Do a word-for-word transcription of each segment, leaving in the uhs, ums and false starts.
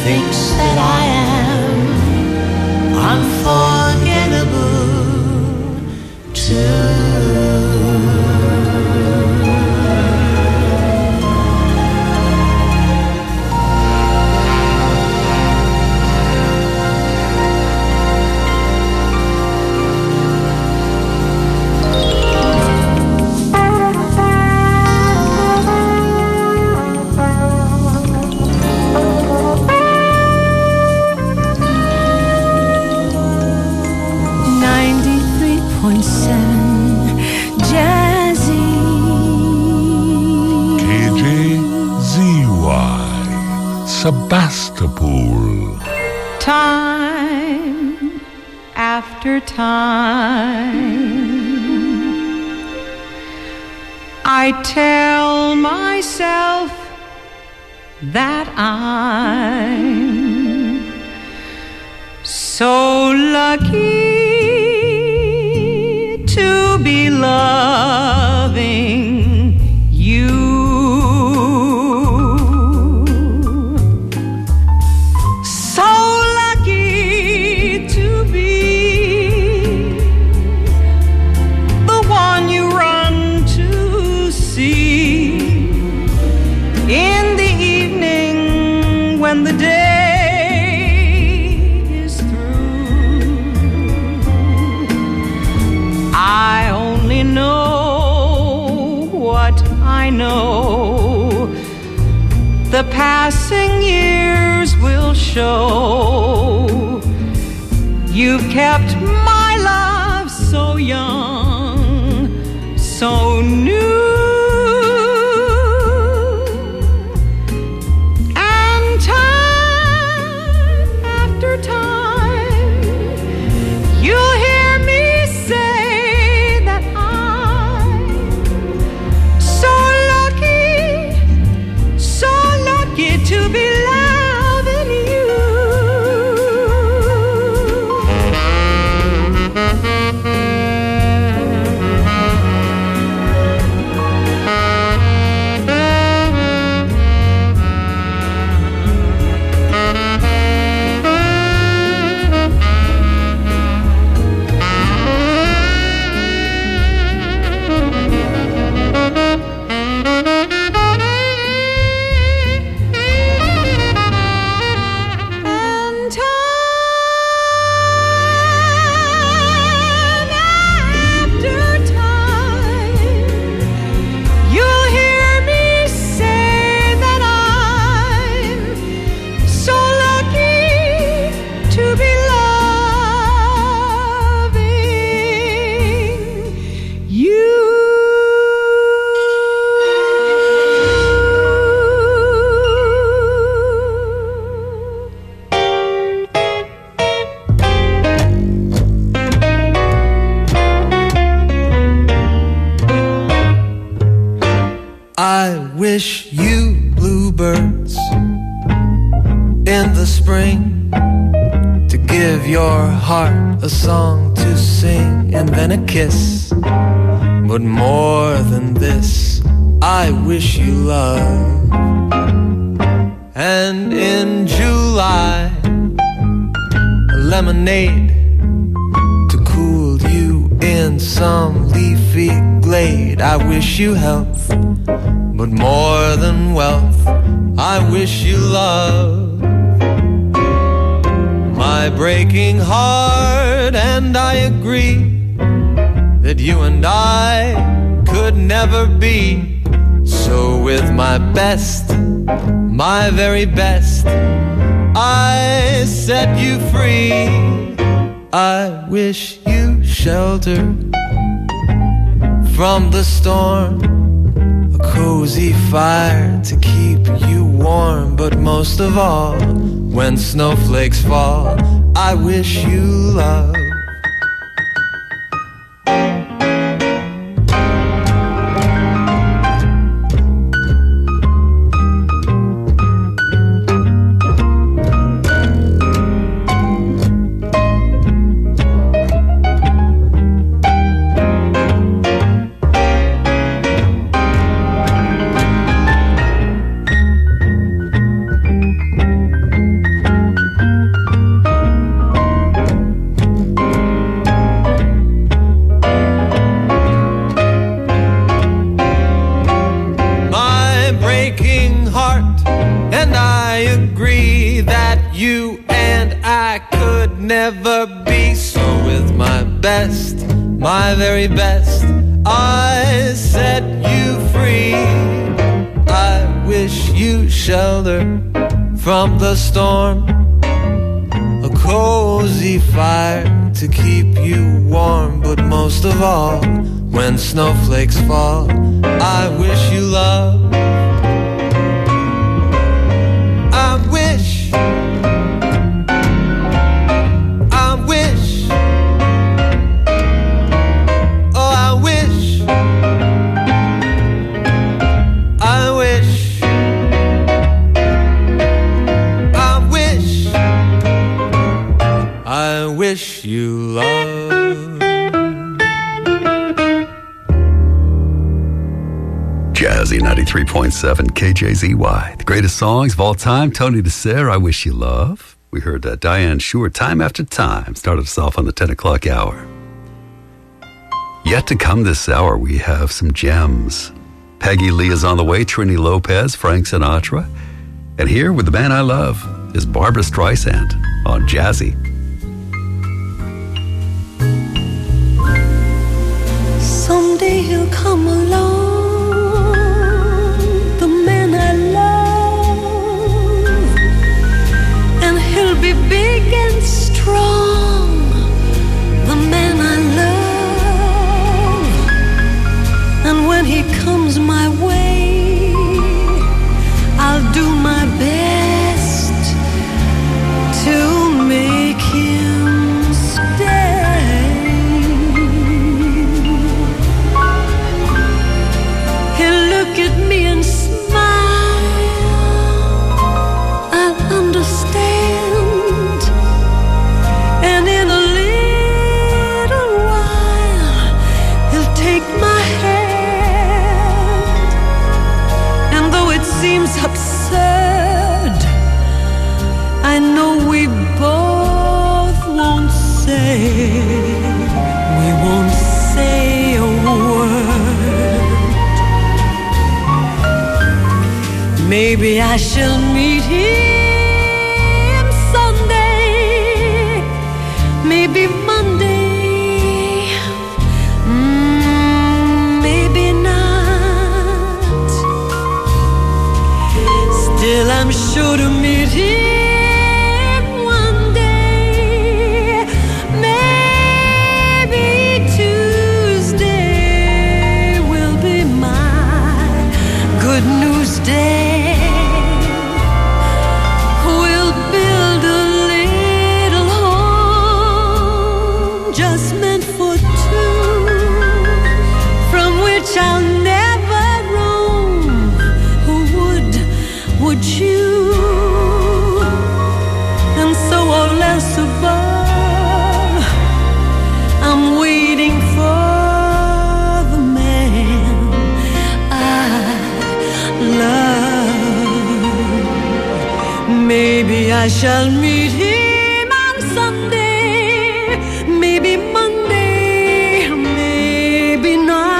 thinks that I am unforgettable too. Sebastopol. Time after time, I tell myself that I'm so lucky to be loving you. The day is through. I only know what I know. The passing years will show. You've kept my love so young, so new. Wish you bluebirds in the spring to give your heart a song to sing and then a kiss. But more than this, I wish you love. And in July, a lemonade to cool you in some leafy glade. I wish you health, but more than wealth, I wish you love. My breaking heart and I agree that you and I could never be. So with my best, my very best, I set you free. I wish you shelter from the storm, a cozy fire to keep you warm. But most of all, when snowflakes fall, I wish you love. you and I could never be. So with my best, my very best, I set you free. I wish you shelter from the storm, a cozy fire to keep you warm. But most of all, when snowflakes fall, I wish you love. I wish, I wish, oh I wish, I wish, I wish, I wish you love. Jazzy ninety-three point seven K J Z Y. The greatest songs of all time. Tony DeSere, I Wish You Love. We heard uh, Diane Shure, Time After Time. Started us off on the ten o'clock hour. Yet to come this hour, we have some gems. Peggy Lee is on the way. Trini Lopez, Frank Sinatra. And here with the man I love is Barbra Streisand on Jazzy. Someday he'll come along, the man I love, and he'll be big and strong, the man I love. And when he comes my way, I'll do my best to make him stay. Look at me and smile, I'll understand. And in a little while, he'll take my hand. And though it seems absurd, I know we both won't say, we won't say a word. Maybe I shall meet him Sunday, maybe Monday, mm, maybe not. Still I'm sure to meet him one day, maybe Tuesday will be my good news day. I'll never roam. Who would, would you? And so all else above, I'm waiting for the man I love. Maybe I shall meet him on Sunday, maybe Monday, maybe not.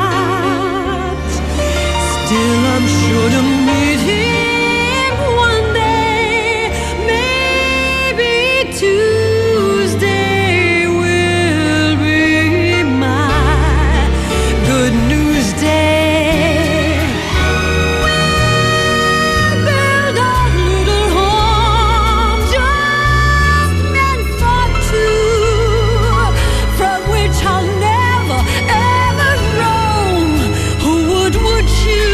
Still I'm sure to meet him one day, maybe Tuesday will be my good news day. We'll build a little home just meant for two, from which I'll never ever roam. Who would, would you?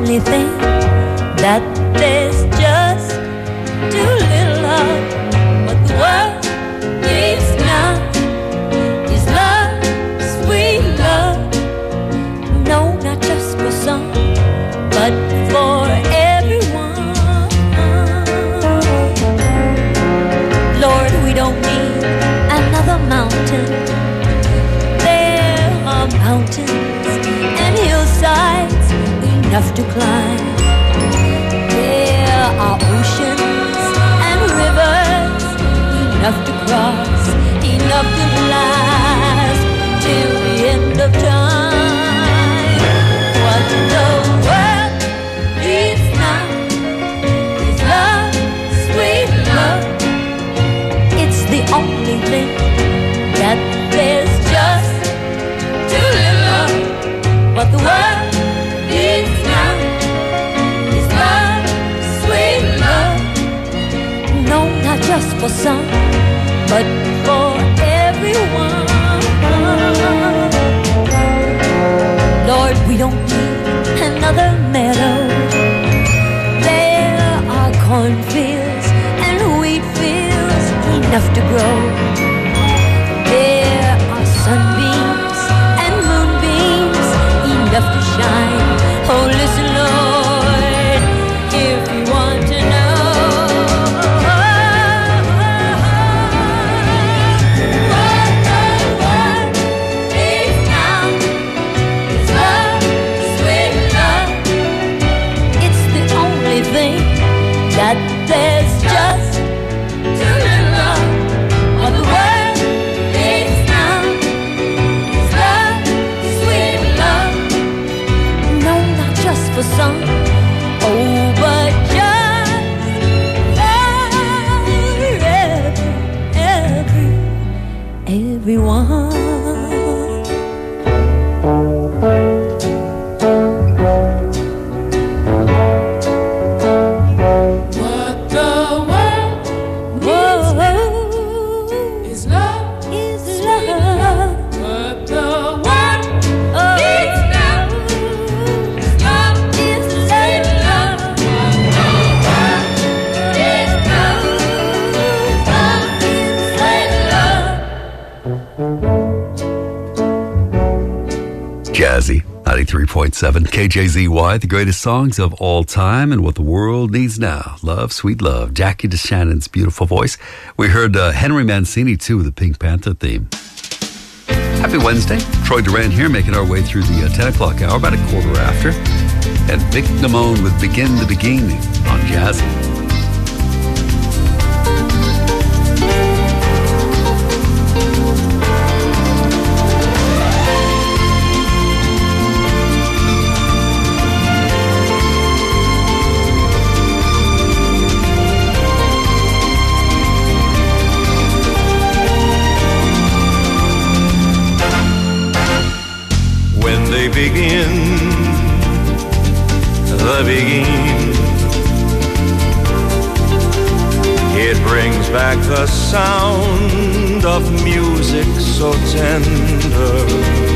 only thing that there's just too little of. What the world needs now is love, sweet love. No, not just for some, but for everyone. Lord, we don't need another mountain. There are mountains and hillsides enough to climb. There are oceans and rivers enough to cross, enough to last till the end of time. What the world needs now is love, sweet love. It's the only thing that there's just too little of. What the world needs now is love, sweet love. No, not just for some, but for everyone. Lord, we don't need another meadow. There are cornfields and wheat fields enough to grow. There are sunbeams and moonbeams enough to shine. Oh, listen, Lord, if you want to know what the world needs now is love, sweet love. It's the only thing that there's just too little of. What the world needs now is love, sweet love. No, not just for some, oh, but just for every, every, everyone. What the world Whoa, is love, is love. what the world Oh, needs now is love, is love. what the world needs now is love, sweet love. Jazzy, ninety-three point seven K J Z Y, the greatest songs of all time and what the world needs now. Love, sweet love. Jackie DeShannon's beautiful voice. We heard uh, Henry Mancini, too, with the Pink Panther theme. Happy Wednesday. Troy Duran here, making our way through the uh, ten o'clock hour, about a quarter after. And Vic Damone with Begin the Beginning on Jazzy. When they begin, the begin, it brings back the sound of music so tender.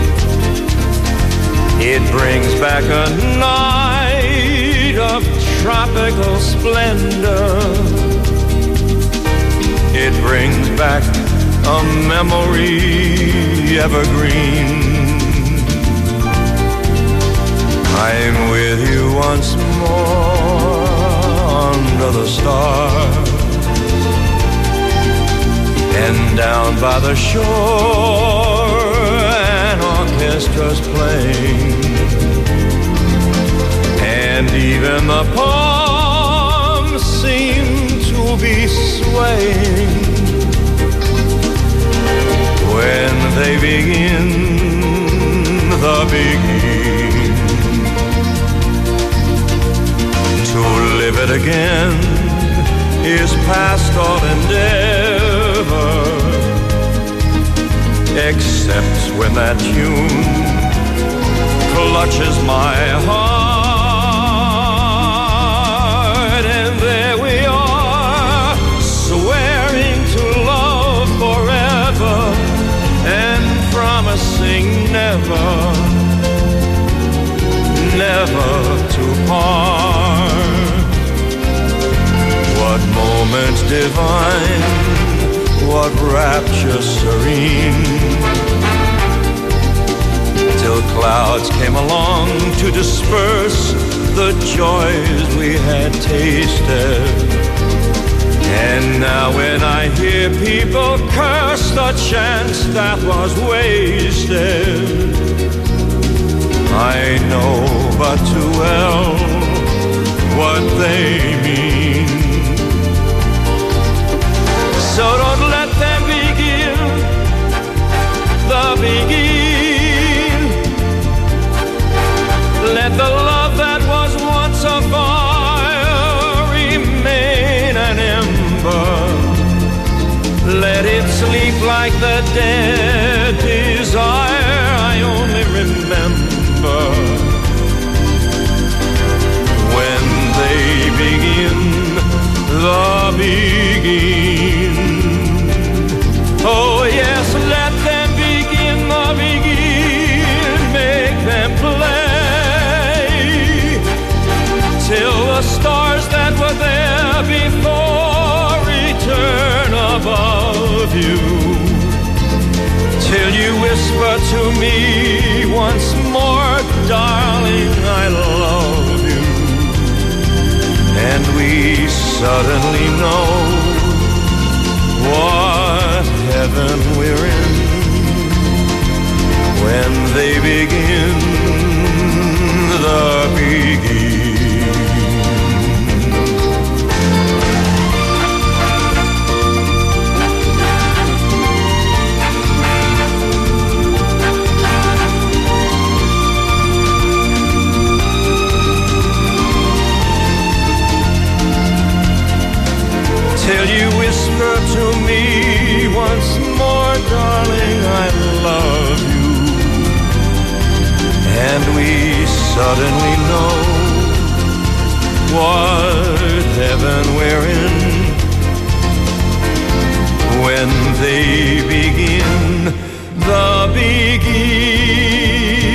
It brings back a night of tropical splendor. It brings back a memory evergreen. I'm with you once more under the stars, and down by the shore an orchestra's playing, and even the palms seem to be swaying when they begin the begin. To live it again is past all endeavor, except when that tune clutches my heart. And there we are, swearing to love forever and promising never, never to part. Clouds came along to disperse the joys we had tasted. And now when I hear people curse the chance that was wasted, I know but too well what they mean. So don't let them begin the begin. Let the love that was once a fire remain an ember. Let it sleep like the dead desire I only remember. When they begin the begin. Oh yes, let them begin the begin. Make them play till the stars that were there before return above you. Till you whisper to me once more, darling, I love you. And we suddenly know what heaven we're in when they begin the begin. Till you whisper to me once more, darling, I love you. And we suddenly know what heaven we're in when they begin the begin.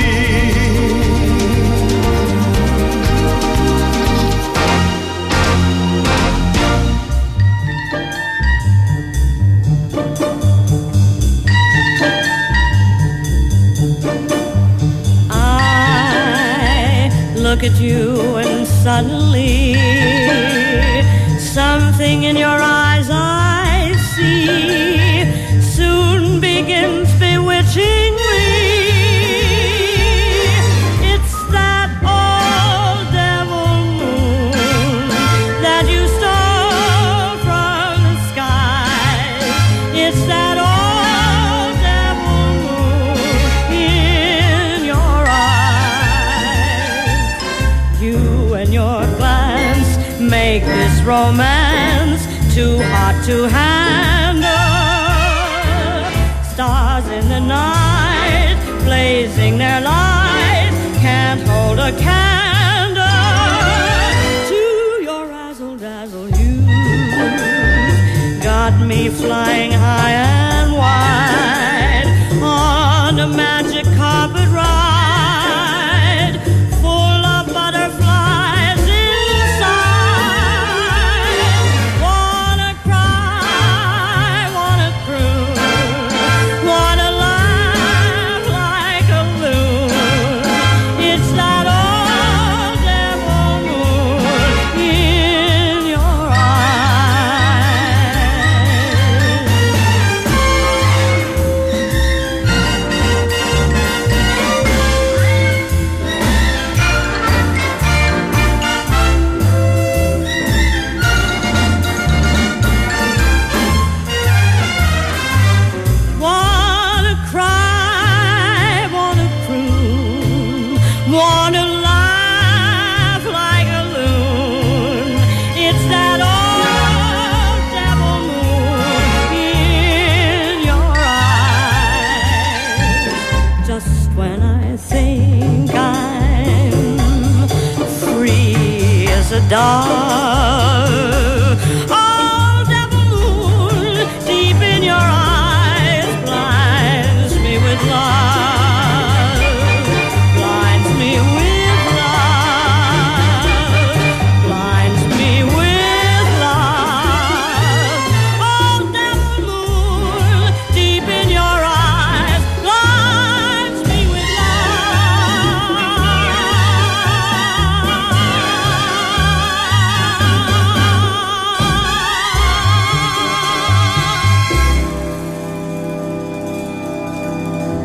Look at you and suddenly something in your eyes I see soon begins bewitching me. It's that old devil moon that you stole from the skies. It's that old devil moon in your eyes. You and your glance make this romance too hot to handle. Stars in the night, blazing their light, can't hold a candle to your razzle-dazzle. You got me flying high and wide on a magic carpet ride, full of butterflies inside. Wanna cry, wanna croon, wanna laugh like a loon. It's that old devil moon in your Wanna cry, wanna croon, wanna laugh like a loon. It's that old devil moon in your eyes. Just when I think I'm free as a dove, old devil moon deep in your eyes blinds me with love, blinds me with love, blinds me with love. Old devil moon deep in your eyes blinds me with love.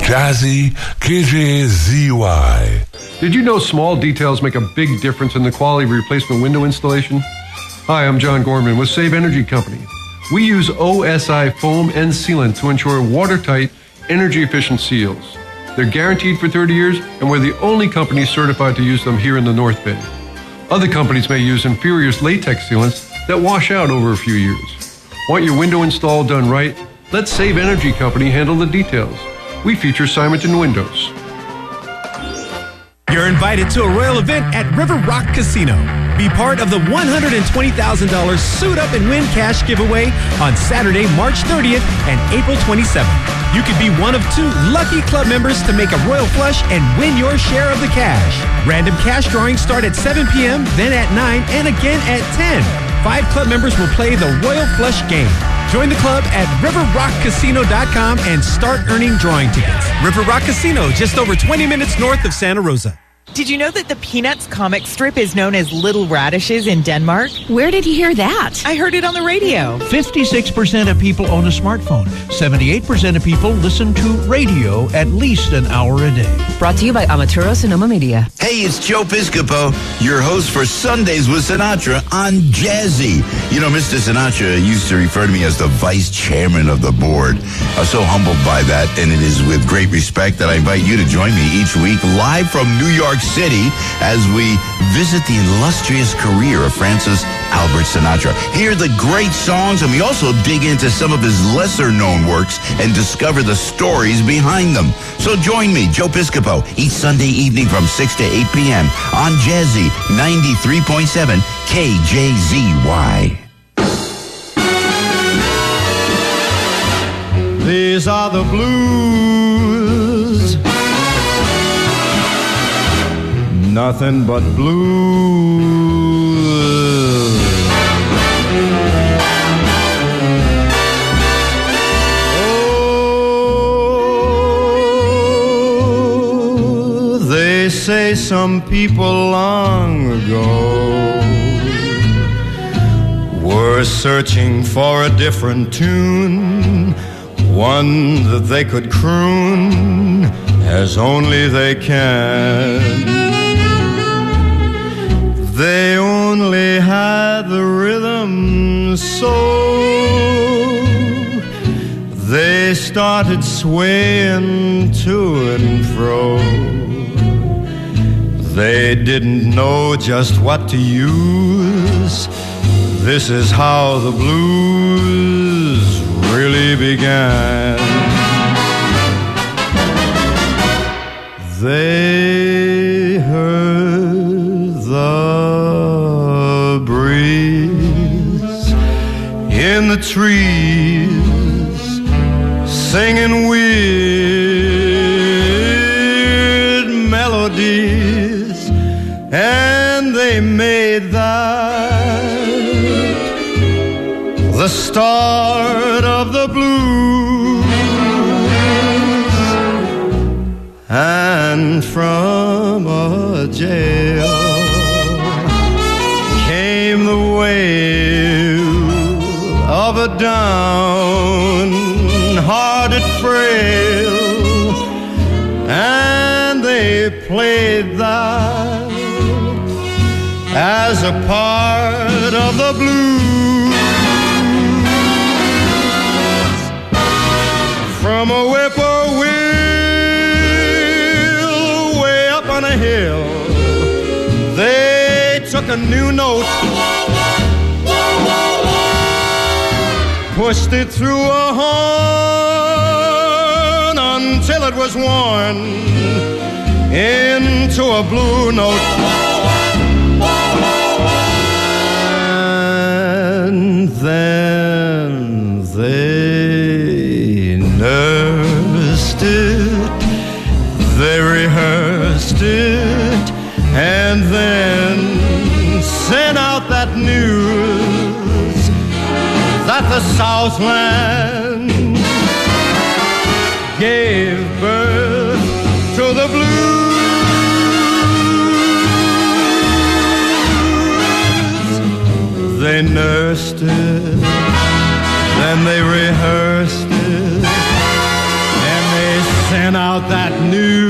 Jazzy K J Z Y. Did you know small details make a big difference in the quality of replacement window installation? Hi, I'm John Gorman with Save Energy Company. We use O S I foam and sealant to ensure watertight, energy-efficient seals. They're guaranteed for thirty years, and we're the only company certified to use them here in the North Bay. Other companies may use inferior latex sealants that wash out over a few years. Want your window install done right? Let Save Energy Company handle the details. We feature Simonton Windows. You're invited to a royal event at River Rock Casino. Be part of the one hundred twenty thousand dollars Suit Up and Win cash giveaway on Saturday, March thirtieth and April twenty-seventh. You could be one of two lucky club members to make a royal flush and win your share of the cash. Random cash drawings start at seven p.m., then at nine, and again at ten. Five club members will play the Royal Flush game. Join the club at river rock casino dot com and start earning drawing tickets. River Rock Casino, just over twenty minutes north of Santa Rosa. Did you know that the Peanuts comic strip is known as Little Radishes in Denmark? Where did you hear that? I heard it on the radio. fifty-six percent of people own a smartphone. seventy-eight percent of people listen to radio at least an hour a day. Brought to you by Amaturo Sonoma Media. Hey, it's Joe Piscopo, your host for Sundays with Sinatra on Jazzy. You know, Mister Sinatra used to refer to me as the vice chairman of the board. I'm so humbled by that, and it is with great respect that I invite you to join me each week live from New York City as we visit the illustrious career of Francis Albert Sinatra. Hear the great songs, and we also dig into some of his lesser-known works and discover the stories behind them. So join me, Joe Piscopo, each Sunday evening from six to eight p.m. on Jazzy ninety-three point seven K J Z Y. These are the blues, nothing but blues. Oh, they say some people long ago were searching for a different tune, one that they could croon as only they can. They only had the rhythm, so they started swaying to and fro. They didn't know just what to use. This is how the blues really began. They heard the breeze in the trees singing weird melodies, and they made that the start of the blues. And from a jail came the wail of a downhearted frail, and they played that as a part of the blues. From a whippoorwill way up on a hill, they took a new note, pushed it through a horn until it was worn into a blue note. And then they nursed it, they rehearsed it, and then sent out that news that the Southland gave birth to the blues. They nursed it, then they rehearsed it, and they sent out that new